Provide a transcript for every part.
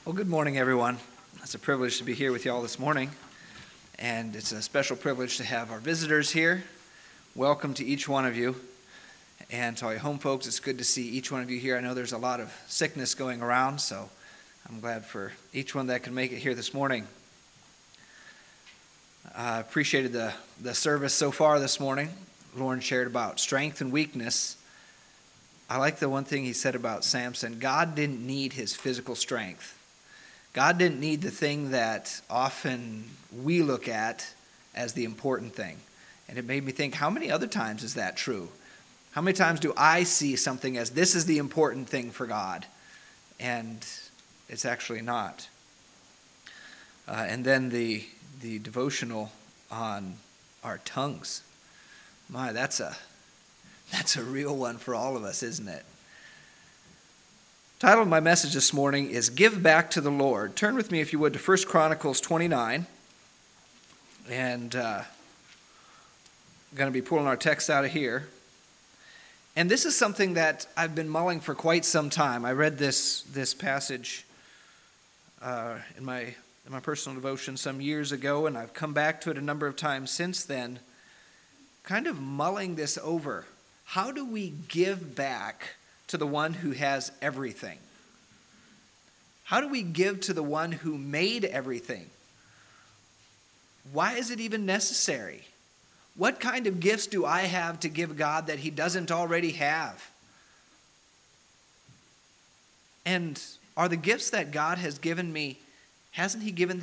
Well, good morning, everyone. It's a privilege to be here with you all this morning, and it's a special privilege to have our visitors here. Welcome to each one of you, and to all your home folks, it's good to see each one of you here. I know there's a lot of sickness going around, so I'm glad for each one that can make it here this morning. I appreciated the service so far this morning. Lauren shared about strength and weakness. I like the one thing he said about Samson. God didn't need his physical strength. God didn't need the thing that often we look at as the important thing. And it made me think, how many other times is that true? How many times do I see something as this is the important thing for God? And it's actually not. And then the devotional on our tongues. My, that's a real one for all of us, isn't it? The title of my message this morning is Give Back to the Lord. Turn with me, if you would, to 1 Chronicles 29. And I'm going to be pulling our text out of here. And this is something that I've been mulling for quite some time. I read this passage in my personal devotion some years ago, and I've come back to it a number of times since then, kind of mulling this over. How do we give back to the one who has everything? How do we give to the one who made everything? Why is it even necessary? What kind of gifts do I have to give God that he doesn't already have? And are the gifts that God has given me, hasn't he given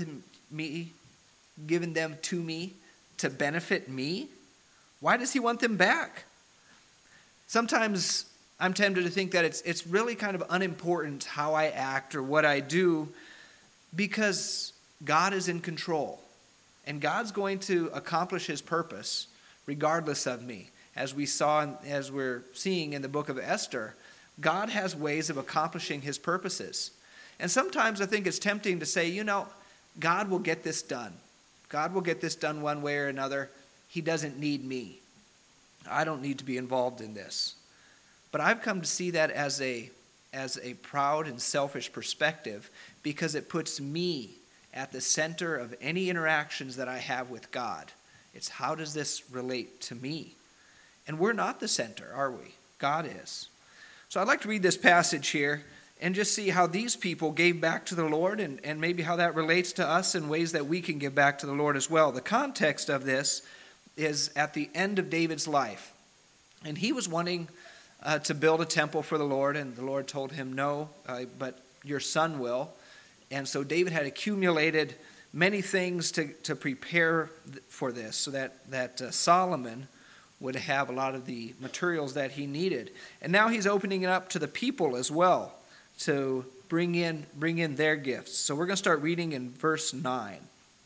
them to me to benefit me? Why does he want them back? Sometimes I'm tempted to think that it's really kind of unimportant how I act or what I do because God is in control. And God's going to accomplish his purpose regardless of me. As we saw, as we're seeing in the book of Esther, God has ways of accomplishing his purposes. And sometimes I think it's tempting to say, God will get this done. God will get this done one way or another. He doesn't need me. I don't need to be involved in this. But I've come to see that as a proud and selfish perspective because it puts me at the center of any interactions that I have with God. It's how does this relate to me? And we're not the center, are we? God is. So I'd like to read this passage here and just see how these people gave back to the Lord and maybe how that relates to us in ways that we can give back to the Lord as well. The context of this is at the end of David's life. And he was wanting to build a temple for the Lord, and the Lord told him, no, but your son will. And so David had accumulated many things to prepare for this so that Solomon would have a lot of the materials that he needed. And now he's opening it up to the people as well to bring in their gifts. So we're going to start reading in verse 9.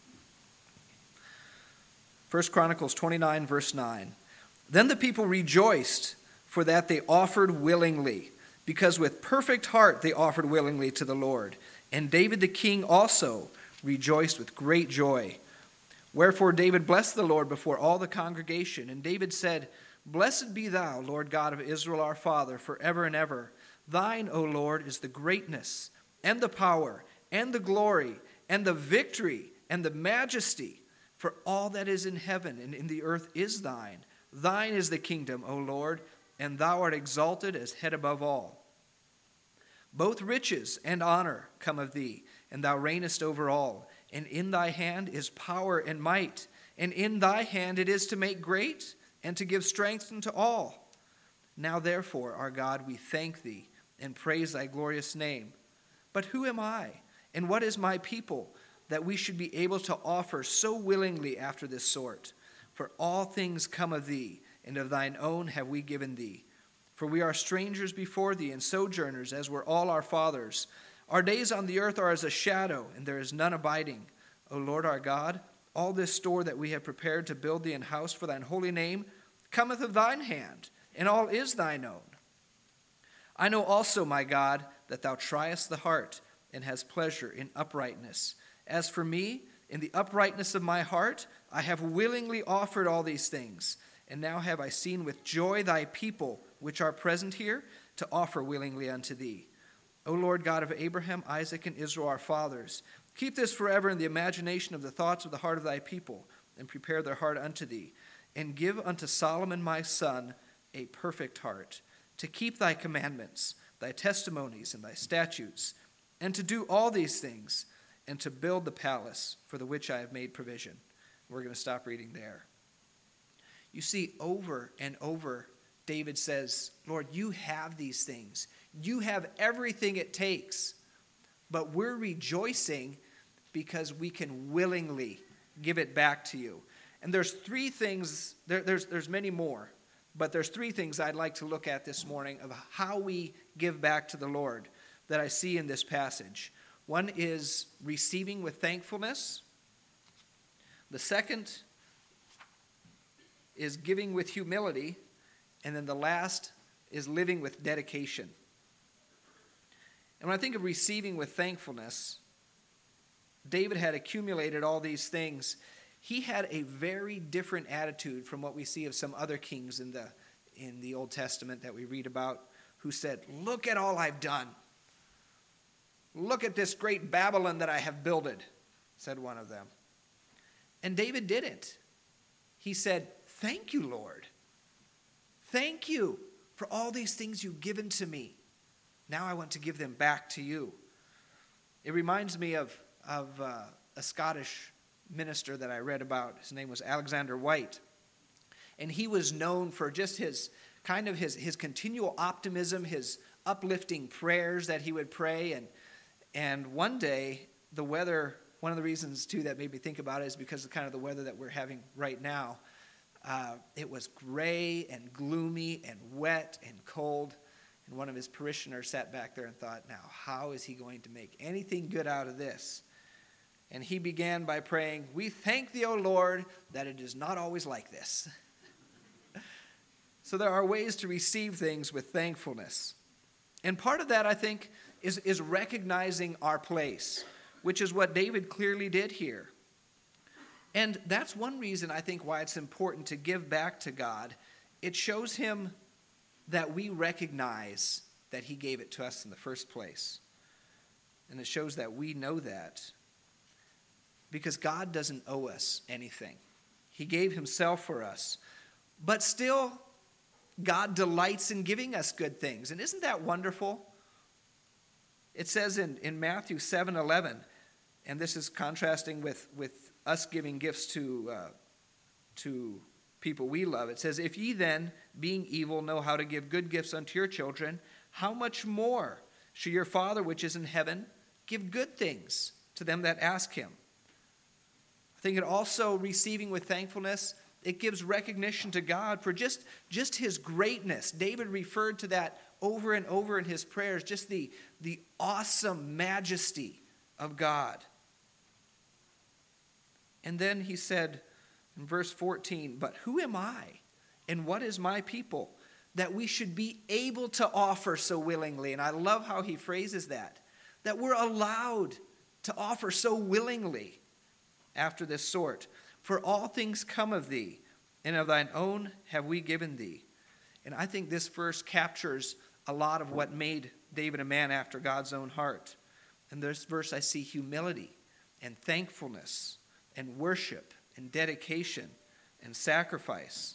1 Chronicles 29, verse 9. Then the people rejoiced, for that they offered willingly, because with perfect heart they offered willingly to the Lord. And David the king also rejoiced with great joy. Wherefore David blessed the Lord before all the congregation. And David said, Blessed be thou, Lord God of Israel our Father, forever and ever. Thine, O Lord, is the greatness, and the power, and the glory, and the victory, and the majesty. For all that is in heaven and in the earth is thine. Thine is the kingdom, O Lord, and thou art exalted as head above all. Both riches and honor come of thee, and thou reignest over all. And in thy hand is power and might, and in thy hand it is to make great and to give strength unto all. Now therefore, our God, we thank thee and praise thy glorious name. But who am I, and what is my people, that we should be able to offer so willingly after this sort? For all things come of thee, and of thine own have we given thee. For we are strangers before thee, and sojourners, as were all our fathers. Our days on the earth are as a shadow, and there is none abiding. O Lord our God, all this store that we have prepared to build thee an house for thine holy name cometh of thine hand, and all is thine own. I know also, my God, that thou triest the heart, and hast pleasure in uprightness. As for me, in the uprightness of my heart, I have willingly offered all these things. And now have I seen with joy thy people, which are present here, to offer willingly unto thee. O Lord God of Abraham, Isaac, and Israel, our fathers, keep this forever in the imagination of the thoughts of the heart of thy people, and prepare their heart unto thee, and give unto Solomon my son a perfect heart, to keep thy commandments, thy testimonies, and thy statutes, and to do all these things, and to build the palace for the which I have made provision. We're going to stop reading there. You see, over and over, David says, Lord, you have these things. You have everything it takes. But we're rejoicing because we can willingly give it back to you. And there's three things, there's many more, but there's three things I'd like to look at this morning of how we give back to the Lord that I see in this passage. One is receiving with thankfulness. The second is giving with humility. And then the last is living with dedication. And when I think of receiving with thankfulness, David had accumulated all these things. He had a very different attitude from what we see of some other kings in the Old Testament that we read about, who said, look at all I've done. Look at this great Babylon that I have builded, said one of them. And David didn't. He said, thank you, Lord. Thank you for all these things you've given to me. Now I want to give them back to you. It reminds me of a Scottish minister that I read about. His name was Alexander White. And he was known for just his continual optimism, his uplifting prayers that he would pray. And one day, the weather, one of the reasons too that made me think about it is because of kind of the weather that we're having right now. It was gray and gloomy and wet and cold. And one of his parishioners sat back there and thought, now, how is he going to make anything good out of this? And he began by praying, we thank thee, O Lord, that it is not always like this. So there are ways to receive things with thankfulness. And part of that, I think, is recognizing our place, which is what David clearly did here. And that's one reason I think why it's important to give back to God. It shows him that we recognize that he gave it to us in the first place. And it shows that we know that because God doesn't owe us anything. He gave himself for us. But still, God delights in giving us good things. And isn't that wonderful? It says in Matthew 7:11, and this is contrasting with us giving gifts to people we love. It says, if ye then, being evil, know how to give good gifts unto your children, how much more shall your Father which is in heaven give good things to them that ask him? I think it also, receiving with thankfulness, it gives recognition to God for just his greatness. David referred to that over and over in his prayers, just the awesome majesty of God. And then he said in verse 14, but who am I and what is my people that we should be able to offer so willingly? And I love how he phrases that we're allowed to offer so willingly after this sort. For all things come of thee, and of thine own have we given thee. And I think this verse captures a lot of what made David a man after God's own heart. In this verse I see humility and thankfulness and worship and dedication and sacrifice.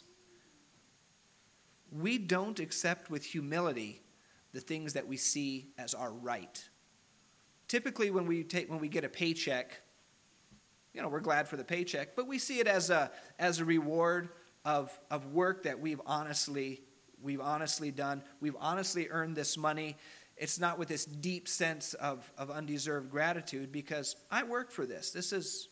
We don't accept with humility the things that we see as our right. Typically when we get a paycheck, we're glad for the paycheck, but we see it as a reward of work that we've honestly done. We've honestly earned this money. It's not with this deep sense of undeserved gratitude because I work for this. This is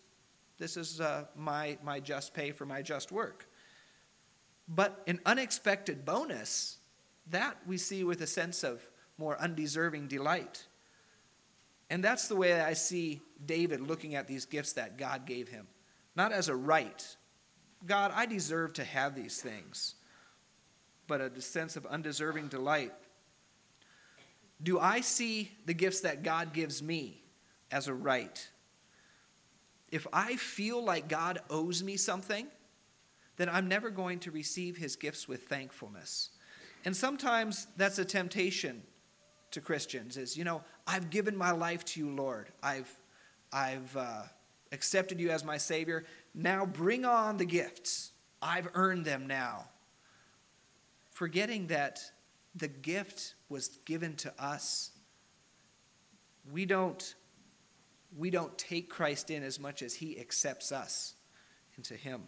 my just pay for my just work. But an unexpected bonus, that we see with a sense of more undeserving delight. And that's the way I see David looking at these gifts that God gave him. Not as a right. God, I deserve to have these things. But a sense of undeserving delight. Do I see the gifts that God gives me as a right? If I feel like God owes me something, then I'm never going to receive his gifts with thankfulness. And sometimes that's a temptation to Christians is, I've given my life to you, Lord. I've accepted you as my Savior. Now bring on the gifts. I've earned them now. Forgetting that the gift was given to us. We don't take Christ in as much as he accepts us into him.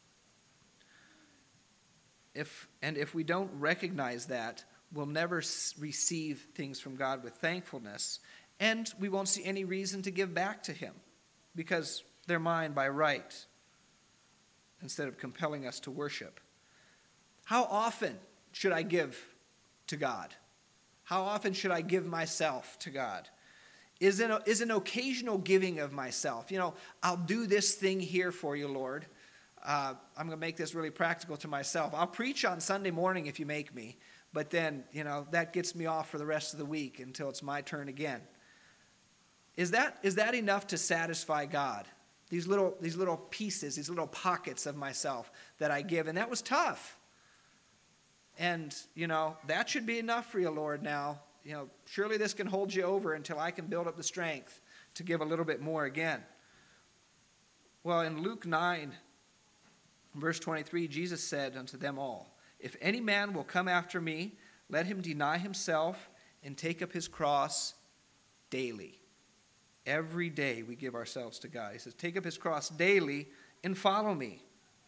If we don't recognize that, we'll never receive things from God with thankfulness, and we won't see any reason to give back to him because they're mine by right instead of compelling us to worship. How often should I give to God? How often should I give myself to God? Is an occasional giving of myself. I'll do this thing here for you, Lord. I'm going to make this really practical to myself. I'll preach on Sunday morning if you make me, but then, that gets me off for the rest of the week until it's my turn again. Is that enough to satisfy God? These little pieces, these little pockets of myself that I give, and that was tough. And, that should be enough for you, Lord, now. Surely this can hold you over until I can build up the strength to give a little bit more again. Well, in Luke 9, verse 23, Jesus said unto them all, if any man will come after me, let him deny himself and take up his cross daily. Every day we give ourselves to God. He says, take up his cross daily and follow me.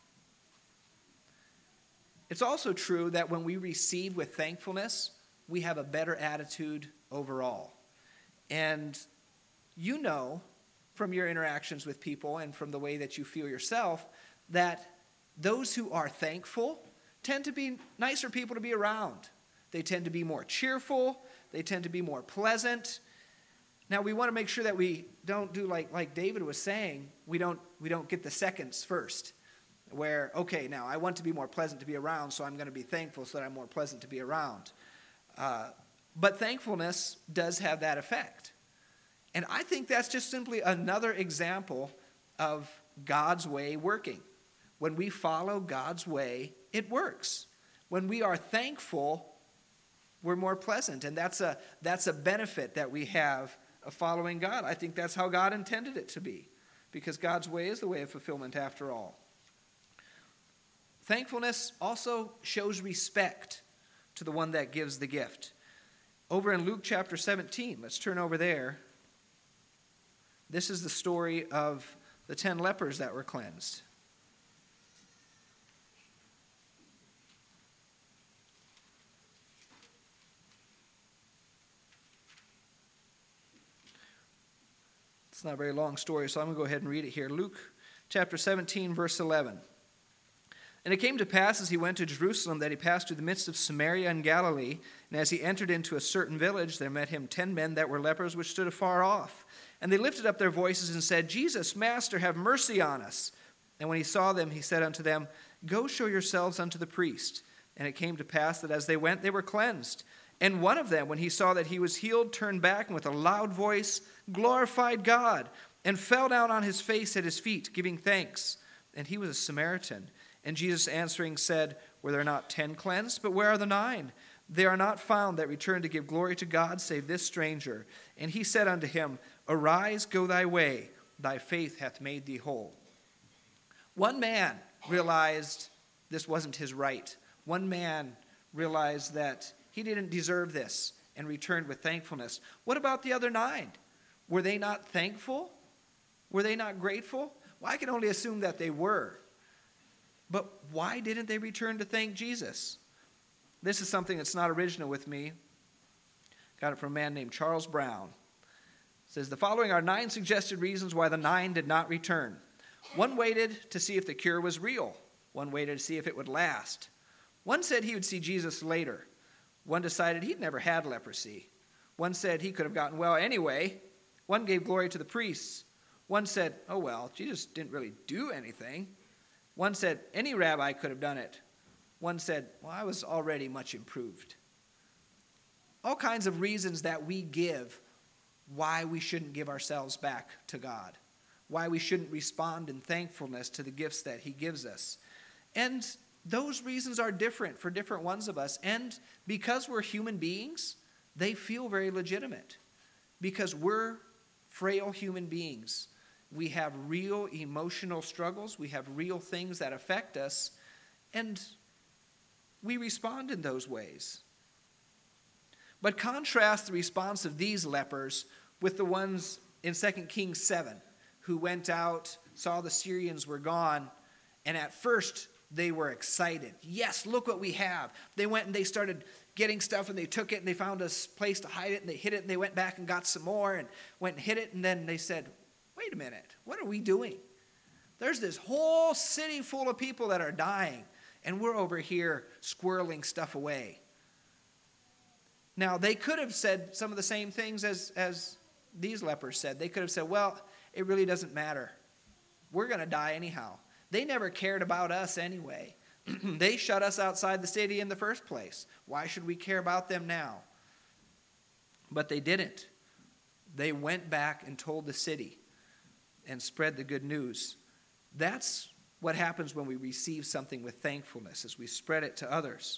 It's also true that when we receive with thankfulness, we have a better attitude overall. And from your interactions with people and from the way that you feel yourself, that those who are thankful tend to be nicer people to be around. They tend to be more cheerful. They tend to be more pleasant. Now, we want to make sure that we don't do like David was saying, we don't get the seconds first. Where, okay, now I want to be more pleasant to be around, so I'm going to be thankful so that I'm more pleasant to be around. But thankfulness does have that effect. And I think that's just simply another example of God's way working. When we follow God's way, it works. When we are thankful, we're more pleasant. And that's a benefit that we have of following God. I think that's how God intended it to be, because God's way is the way of fulfillment after all. Thankfulness also shows respect to the one that gives the gift. Over in Luke chapter 17, let's turn over there. This is the story of the 10 lepers that were cleansed. It's not a very long story, so I'm going to go ahead and read it here. Luke chapter 17, verse 11. And it came to pass as he went to Jerusalem that he passed through the midst of Samaria and Galilee. And as he entered into a certain village, there met him 10 men that were lepers, which stood afar off. And they lifted up their voices and said, Jesus, Master, have mercy on us. And when he saw them, he said unto them, Go show yourselves unto the priest. And it came to pass that as they went, they were cleansed. And one of them, when he saw that he was healed, turned back and with a loud voice glorified God, and fell down on his face at his feet, giving thanks. And he was a Samaritan. And Jesus answering said, Were there not 10 cleansed? But where are the 9? They are not found that return to give glory to God, save this stranger. And he said unto him, Arise, go thy way. Thy faith hath made thee whole. One man realized this wasn't his right. One man realized that he didn't deserve this and returned with thankfulness. What about the other 9? Were they not thankful? Were they not grateful? Well, I can only assume that they were. But why didn't they return to thank Jesus? This is something that's not original with me. Got it from a man named Charles Brown. It says, the following are 9 suggested reasons why the 9 did not return. One waited to see if the cure was real. One waited to see if it would last. One said he would see Jesus later. One decided he'd never had leprosy. One said he could have gotten well anyway. One gave glory to the priests. One said, oh well, Jesus didn't really do anything. One said, any rabbi could have done it. One said, well, I was already much improved. All kinds of reasons that we give why we shouldn't give ourselves back to God, why we shouldn't respond in thankfulness to the gifts that he gives us. And those reasons are different for different ones of us. And because we're human beings, they feel very legitimate because we're frail human beings. We have real emotional struggles. We have real things that affect us, and we respond in those ways. But contrast the response of these lepers with the ones in 2 Kings 7 who went out, saw the Syrians were gone, and at first they were excited. Yes, look what we have. They went and they started getting stuff, and they took it, and they found a place to hide it, and they hid it, and they went back and got some more and went and hid it, and then they said, wait a minute, what are we doing? There's this whole city full of people that are dying, and we're over here squirreling stuff away. Now, they could have said some of the same things as these lepers said. They could have said, well, it really doesn't matter. We're going to die anyhow. They never cared about us anyway. They shut us outside the city in the first place. Why should we care about them now? But they didn't. They went back and told the city and spread the good news. That's what happens when we receive something with thankfulness, as we spread it to others.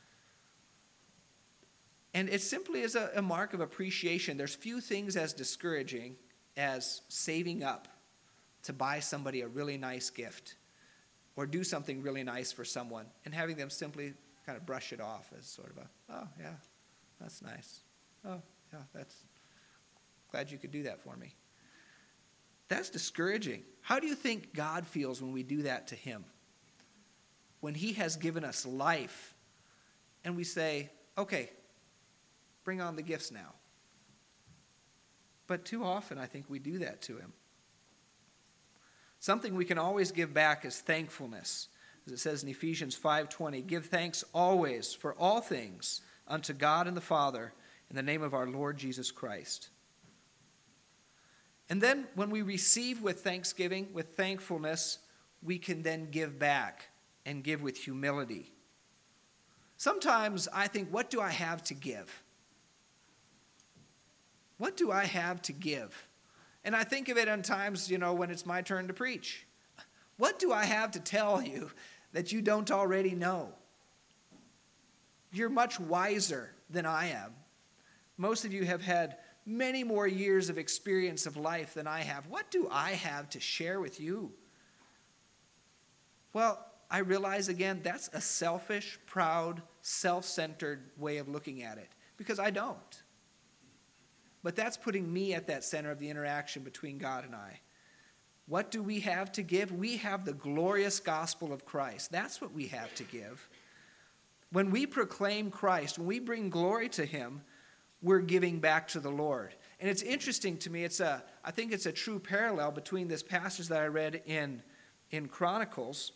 And it simply is a mark of appreciation. There's few things as discouraging as saving up to buy somebody a really nice gift or do something really nice for someone and having them simply kind of brush it off as sort of oh, yeah, that's nice. Oh, yeah, that's glad you could do that for me. That's discouraging. How do you think God feels when we do that to him? When he has given us life and we say, okay, bring on the gifts now. But too often I think we do that to him. Something we can always give back is thankfulness. As it says in Ephesians 5:20, give thanks always for all things unto God and the Father in the name of our Lord Jesus Christ. And then when we receive with thanksgiving, with thankfulness, we can then give back and give with humility. Sometimes I think, what do I have to give? What do I have to give? And I think of it on times, when it's my turn to preach. What do I have to tell you that you don't already know? You're much wiser than I am. Most of you have had many more years of experience of life than I have. What do I have to share with you? Well, I realize again, that's a selfish, proud, self-centered way of looking at it, because I don't. But that's putting me at that center of the interaction between God and I. What do we have to give? We have the glorious gospel of Christ. That's what we have to give. When we proclaim Christ, when we bring glory to him, we're giving back to the Lord. And it's interesting to me, I think it's a true parallel between this passage that I read in Chronicles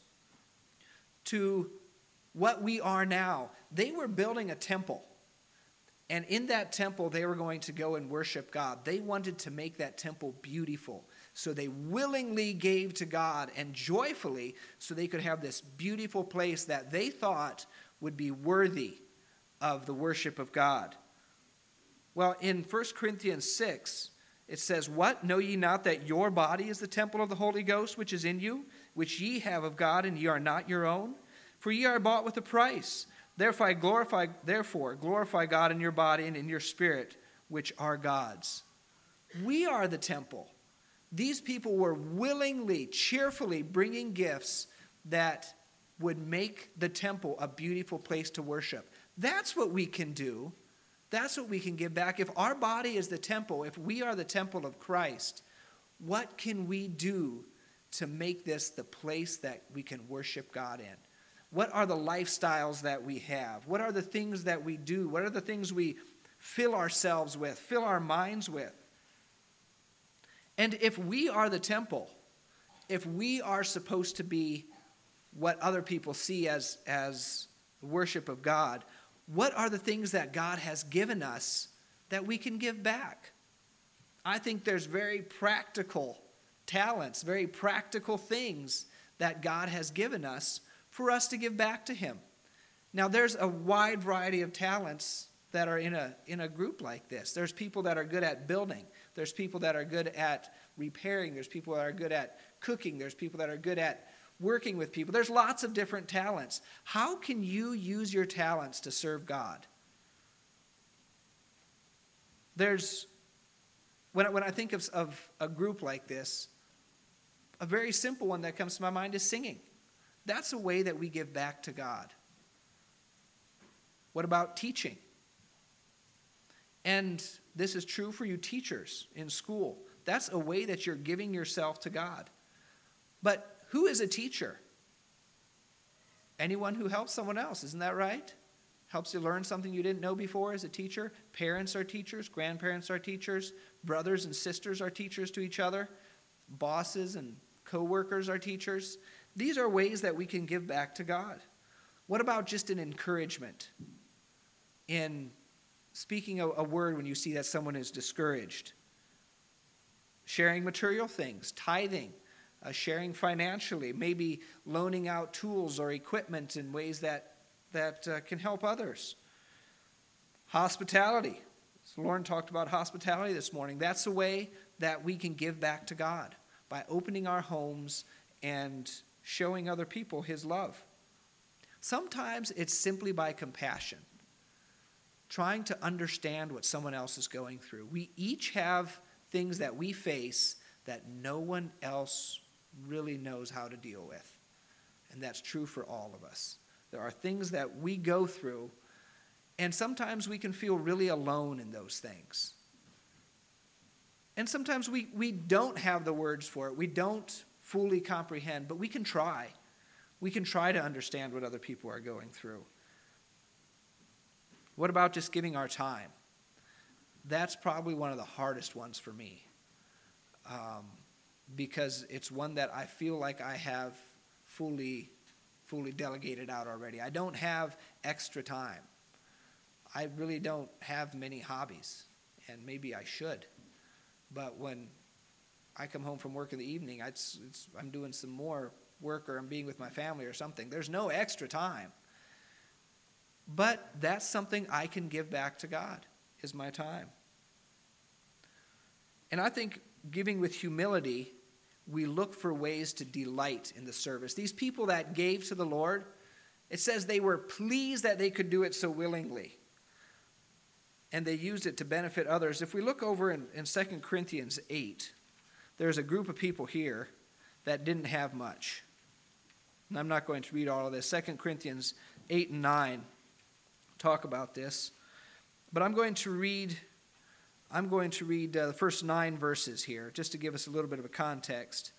to what we are now. They were building a temple. And in that temple, they were going to go and worship God. They wanted to make that temple beautiful. So they willingly gave to God and joyfully so they could have this beautiful place that they thought would be worthy of the worship of God. Well, in 1 Corinthians 6, it says, what? Know ye not that your body is the temple of the Holy Ghost which is in you, which ye have of God, and ye are not your own? For ye are bought with a price. Therefore glorify God in your body and in your spirit, which are God's. We are the temple. These people were willingly, cheerfully bringing gifts that would make the temple a beautiful place to worship. That's what we can do. That's what we can give back. If our body is the temple, if we are the temple of Christ, what can we do to make this the place that we can worship God in? What are the lifestyles that we have? What are the things that we do? What are the things we fill ourselves with, fill our minds with? And if we are the temple, if we are supposed to be what other people see as worship of God, what are the things that God has given us that we can give back? I think there's very practical talents, very practical things that God has given us for us to give back to him. Now, there's a wide variety of talents that are in a group like this. There's people that are good at building. There's people that are good at repairing. There's people that are good at cooking. There's people that are good at working with people. There's lots of different talents. How can you use your talents to serve God? There's, when I think of a group like this, a very simple one that comes to my mind is singing. That's a way that we give back to God. What about teaching? And this is true for you teachers in school. That's a way that you're giving yourself to God. But who is a teacher? Anyone who helps someone else, isn't that right? Helps you learn something you didn't know before as a teacher. Parents are teachers, grandparents are teachers, brothers and sisters are teachers to each other, bosses and co-workers are teachers. These are ways that we can give back to God. What about just an encouragement in speaking a word when you see that someone is discouraged? Sharing material things, tithing, sharing financially, maybe loaning out tools or equipment in ways that can help others. Hospitality. So Lauren talked about hospitality this morning. That's a way that we can give back to God, by opening our homes and showing other people His love. Sometimes it's simply by compassion, trying to understand what someone else is going through. We each have things that we face that no one else really knows how to deal with. And that's true for all of us. There are things that we go through, and sometimes we can feel really alone in those things. And sometimes we don't have the words for it. We don't fully comprehend, but we can try. We can try to understand what other people are going through. What about just giving our time? That's probably one of the hardest ones for me, because it's one that I feel like I have fully delegated out already. I don't have extra time. I really don't have many hobbies, and maybe I should. But when I come home from work in the evening, I'm doing some more work, or I'm being with my family or something. There's no extra time. But that's something I can give back to God, is my time. And I think giving with humility, we look for ways to delight in the service. These people that gave to the Lord, it says they were pleased that they could do it so willingly. And they used it to benefit others. If we look over in 2 Corinthians 8, there's a group of people here that didn't have much. And I'm not going to read all of this. 2 Corinthians 8 and 9 talk about this. But I'm going to read the first 9 verses here, just to give us a little bit of a context.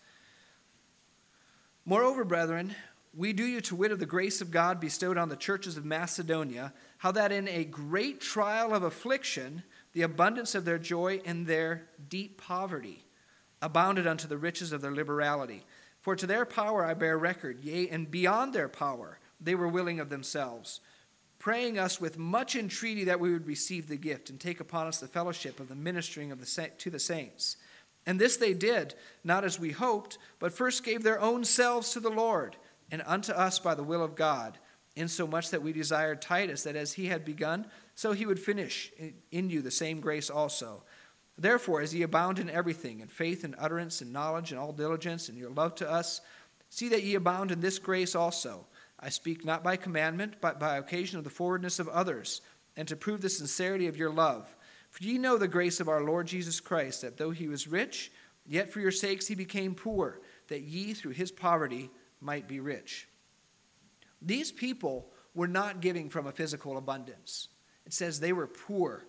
Moreover, brethren, we do you to wit of the grace of God bestowed on the churches of Macedonia, how that in a great trial of affliction, the abundance of their joy and their deep poverty abounded unto the riches of their liberality. For to their power I bear record, yea, and beyond their power they were willing of themselves, praying us with much entreaty that we would receive the gift and take upon us the fellowship of the ministering to the saints. And this they did, not as we hoped, but first gave their own selves to the Lord, and unto us by the will of God, insomuch that we desired Titus, that as he had begun, so he would finish in you the same grace also. Therefore, as ye abound in everything, in faith and utterance and knowledge and all diligence and your love to us, see that ye abound in this grace also. I speak not by commandment, but by occasion of the forwardness of others, and to prove the sincerity of your love. For ye know the grace of our Lord Jesus Christ, that though he was rich, yet for your sakes he became poor, that ye through his poverty might be rich. These people were not giving from a physical abundance. It says they were poor.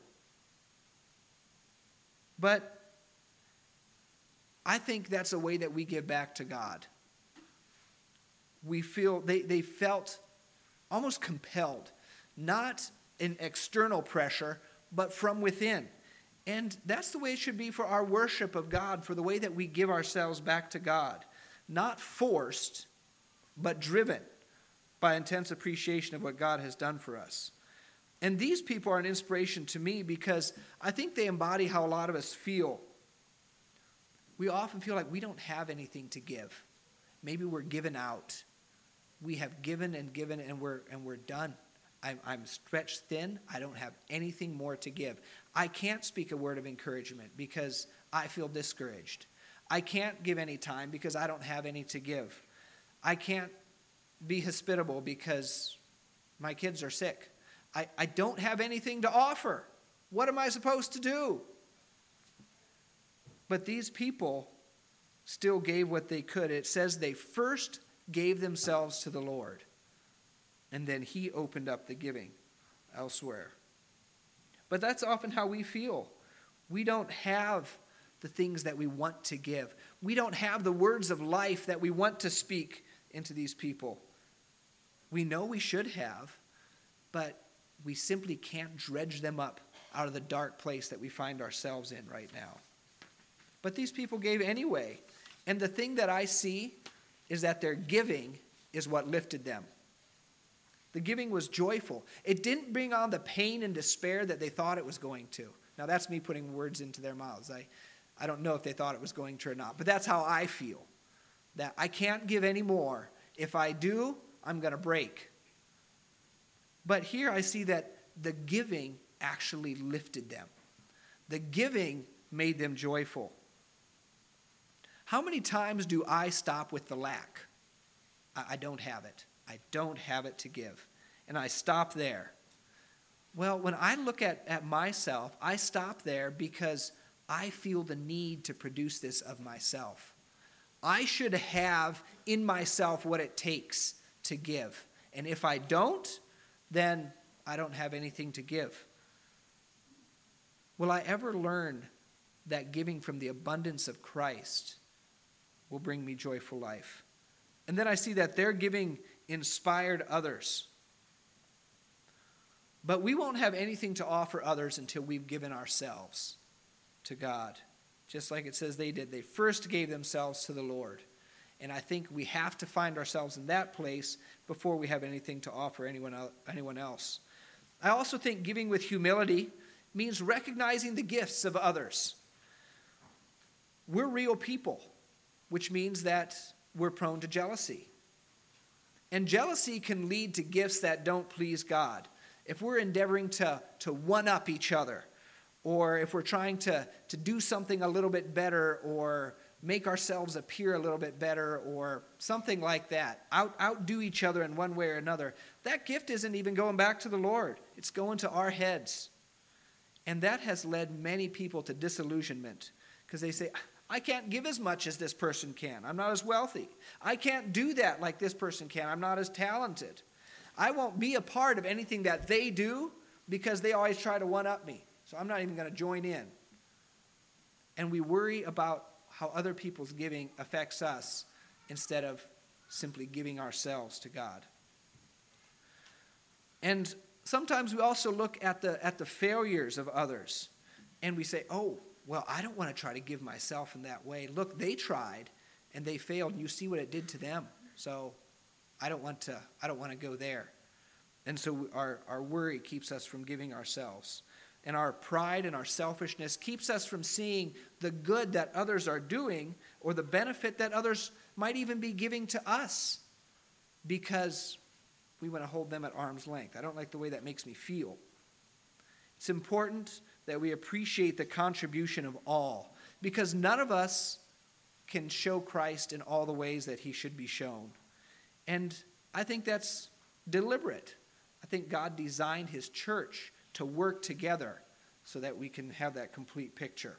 But I think that's a way that we give back to God. We feel they felt almost compelled, not an external pressure, but from within. And that's the way it should be for our worship of God, for the way that we give ourselves back to God. Not forced, but driven by intense appreciation of what God has done for us. And these people are an inspiration to me because I think they embody how a lot of us feel. We often feel like we don't have anything to give. Maybe we're given out. We have given and given and we're done. I'm stretched thin. I don't have anything more to give. I can't speak a word of encouragement because I feel discouraged. I can't give any time because I don't have any to give. I can't be hospitable because my kids are sick. I don't have anything to offer What am I supposed to do? But these people still gave what they could. It says they first gave themselves to the Lord, and then he opened up the giving elsewhere. But that's often how we feel. We don't have the things that we want to give. We don't have the words of life that we want to speak into these people. We know we should have, but we simply can't dredge them up out of the dark place that we find ourselves in right now. But these people gave anyway. And the thing that I see is that their giving is what lifted them. The giving was joyful. It didn't bring on the pain and despair that they thought it was going to. Now, that's me putting words into their mouths. I don't know if they thought it was going to or not, but that's how I feel. That I can't give any more. If I do, I'm going to break. But here I see that the giving actually lifted them. The giving made them joyful. How many times do I stop with the lack? I don't have it. I don't have it to give. And I stop there. Well, when I look at myself, I stop there because I feel the need to produce this of myself. I should have in myself what it takes to give. And if I don't, then I don't have anything to give. Will I ever learn that giving from the abundance of Christ will bring me joyful life? And then I see that their giving inspired others. But we won't have anything to offer others until we've given ourselves to God. Just like it says they did. They first gave themselves to the Lord. And I think we have to find ourselves in that place before we have anything to offer anyone else. I also think giving with humility means recognizing the gifts of others. We're real people, which means that we're prone to jealousy. And jealousy can lead to gifts that don't please God. If we're endeavoring to one-up each other, or if we're trying to do something a little bit better, or make ourselves appear a little bit better, or something like that, outdo each other in one way or another, that gift isn't even going back to the Lord. It's going to our heads. And that has led many people to disillusionment, because they say, I can't give as much as this person can. I'm not as wealthy. I can't do that like this person can. I'm not as talented. I won't be a part of anything that they do because they always try to one-up me. So I'm not even going to join in. And we worry about how other people's giving affects us instead of simply giving ourselves to God. And sometimes we also look at the failures of others and we say, oh, well, I don't want to try to give myself in that way. Look, they tried and they failed, and you see what it did to them. So I don't want to go there. And so our worry keeps us from giving ourselves. And our pride and our selfishness keeps us from seeing the good that others are doing or the benefit that others might even be giving to us because we want to hold them at arm's length. I don't like the way that makes me feel. It's important that we appreciate the contribution of all, because none of us can show Christ in all the ways that he should be shown. And I think that's deliberate. I think God designed his church to work together so that we can have that complete picture.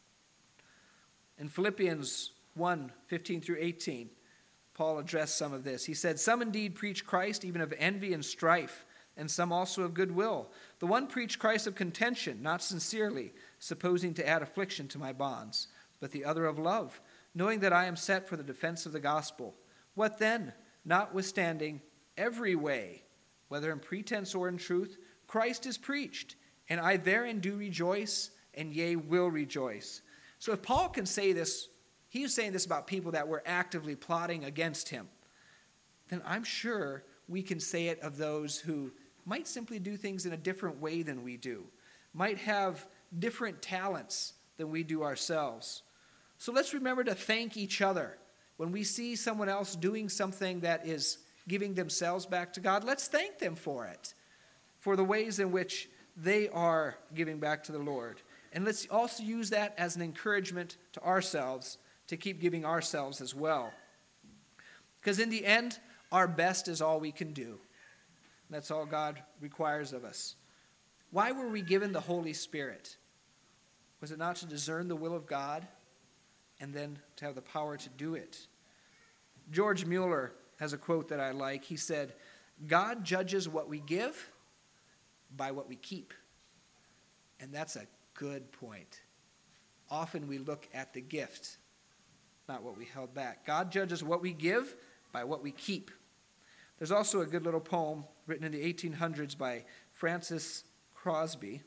In Philippians 1:15-18, Paul addressed some of this. He said, some indeed preach Christ even of envy and strife, and some also of goodwill. The one preached Christ of contention, not sincerely, supposing to add affliction to my bonds, but the other of love, knowing that I am set for the defense of the gospel. What then? Notwithstanding, every way, whether in pretense or in truth, Christ is preached, and I therein do rejoice, and yea, will rejoice. So if Paul can say this, he's saying this about people that were actively plotting against him, then I'm sure we can say it of those who might simply do things in a different way than we do, might have different talents than we do ourselves. So let's remember to thank each other. When we see someone else doing something that is giving themselves back to God, let's thank them for it, for the ways in which they are giving back to the Lord. And let's also use that as an encouragement to ourselves to keep giving ourselves as well. Because in the end, our best is all we can do. That's all God requires of us. Why were we given the Holy Spirit? Was it not to discern the will of God and then to have the power to do it? George Mueller has a quote that I like. He said, "God judges what we give by what we keep." And that's a good point. Often we look at the gift, not what we held back. God judges what we give by what we keep. There's also a good little poem written in the 1800s by Francis Crosby.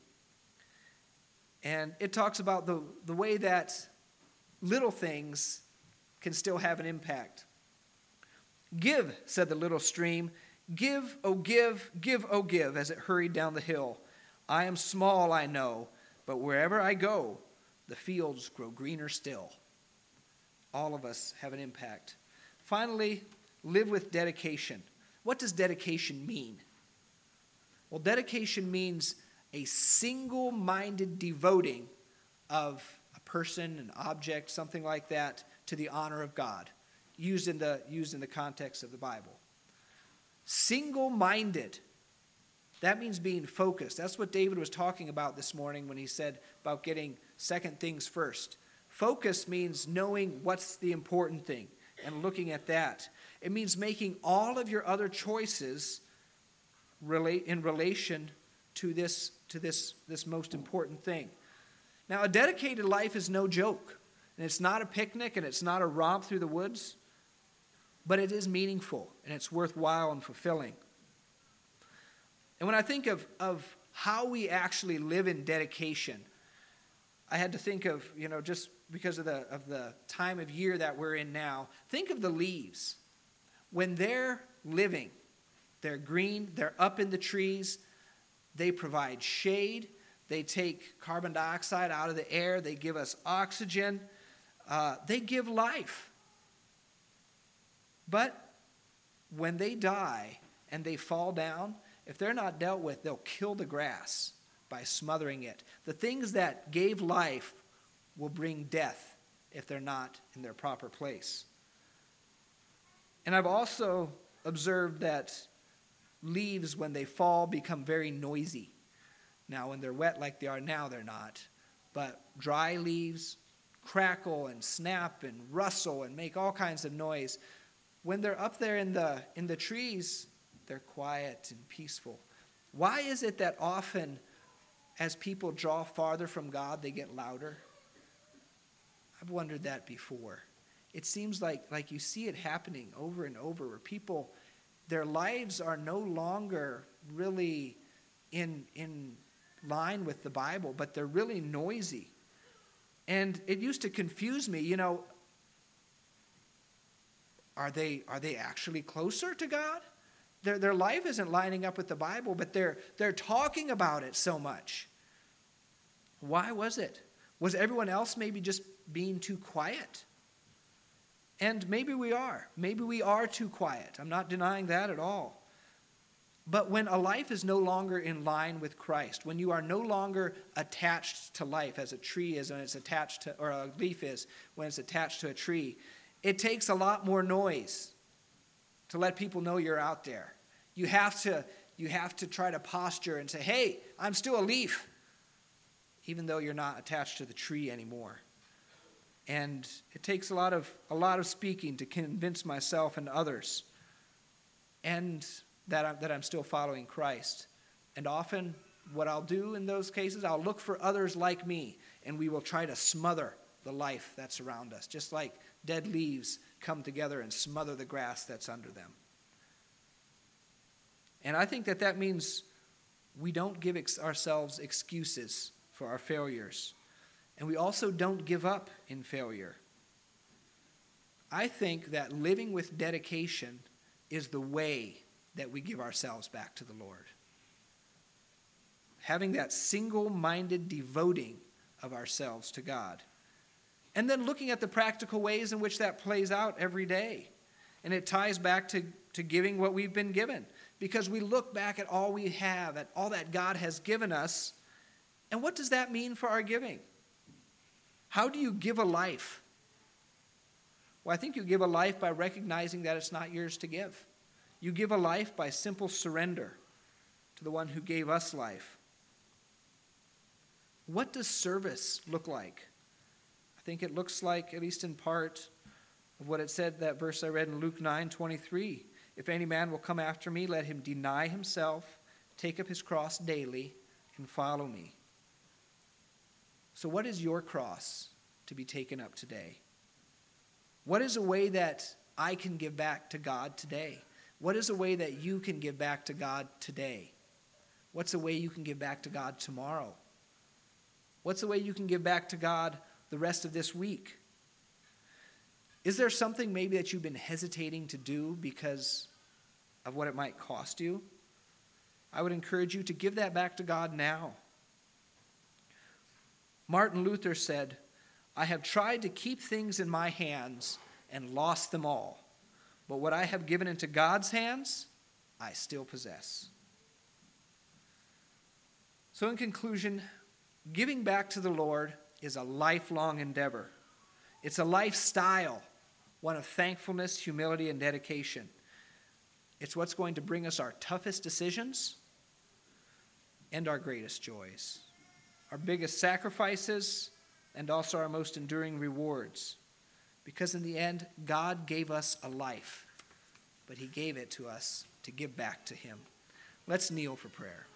And it talks about the way that little things can still have an impact. "Give," said the little stream, "give, oh give, give, oh give," as it hurried down the hill. "I am small, I know, but wherever I go, the fields grow greener still." All of us have an impact. Finally, live with dedication. What does dedication mean? Well, dedication means a single-minded devoting of a person, an object, something like that, to the honor of God, used in the context of the Bible. Single-minded. That means being focused. That's what David was talking about this morning when he said about getting second things first. Focus means knowing what's the important thing and looking at that. It means making all of your other choices in relation to this most important thing. Now, a dedicated life is no joke. And it's not a picnic and it's not a romp through the woods. But it is meaningful and it's worthwhile and fulfilling. And when I think of how we actually live in dedication, I had to think of, just because of the time of year that we're in now, think of the leaves. When they're living, they're green, they're up in the trees, they provide shade, they take carbon dioxide out of the air, they give us oxygen, they give life. But when they die and they fall down, if they're not dealt with, they'll kill the grass by smothering it. The things that gave life will bring death if they're not in their proper place. And I've also observed that leaves, when they fall, become very noisy. Now, when they're wet like they are now, they're not. But dry leaves crackle and snap and rustle and make all kinds of noise. When they're up there in the trees, they're quiet and peaceful. Why is it that often, as people draw farther from God, they get louder? I've wondered that before. It seems like you see it happening over and over, where people, their lives are no longer really in line with the Bible, but they're really noisy. And it used to confuse me, are they actually closer to God? Their life isn't lining up with the Bible, but they're talking about it so much. Why was it? Was everyone else maybe just being too quiet? And maybe we are. Maybe we are too quiet. I'm not denying that at all. But when a life is no longer in line with Christ, when you are no longer attached to life as a tree is when it's attached to, or a leaf is when it's attached to a tree, it takes a lot more noise to let people know you're out there. You have to try to posture and say, "Hey, I'm still a leaf," even though you're not attached to the tree anymore. And it takes a lot of speaking to convince myself and others, and that I'm still following Christ. And often, what I'll do in those cases, I'll look for others like me, and we will try to smother the life that's around us, just like dead leaves come together and smother the grass that's under them. And I think that means we don't give ourselves excuses for our failures. And we also don't give up in failure. I think that living with dedication is the way that we give ourselves back to the Lord. Having that single-minded devoting of ourselves to God. And then looking at the practical ways in which that plays out every day. And it ties back to giving what we've been given. Because we look back at all we have, at all that God has given us. And what does that mean for our giving? How do you give a life? Well, I think you give a life by recognizing that it's not yours to give. You give a life by simple surrender to the one who gave us life. What does service look like? I think it looks like, at least in part, of what it said, that verse I read in Luke 9:23. If any man will come after me, let him deny himself, take up his cross daily, and follow me. So what is your cross to be taken up today? What is a way that I can give back to God today? What is a way that you can give back to God today? What's a way you can give back to God tomorrow? What's a way you can give back to God the rest of this week? Is there something maybe that you've been hesitating to do because of what it might cost you? I would encourage you to give that back to God now. Martin Luther said, "I have tried to keep things in my hands and lost them all. But what I have given into God's hands, I still possess." So in conclusion, giving back to the Lord is a lifelong endeavor. It's a lifestyle, one of thankfulness, humility, and dedication. It's what's going to bring us our toughest decisions and our greatest joys, our biggest sacrifices, and also our most enduring rewards. Because in the end, God gave us a life, but he gave it to us to give back to him. Let's kneel for prayer.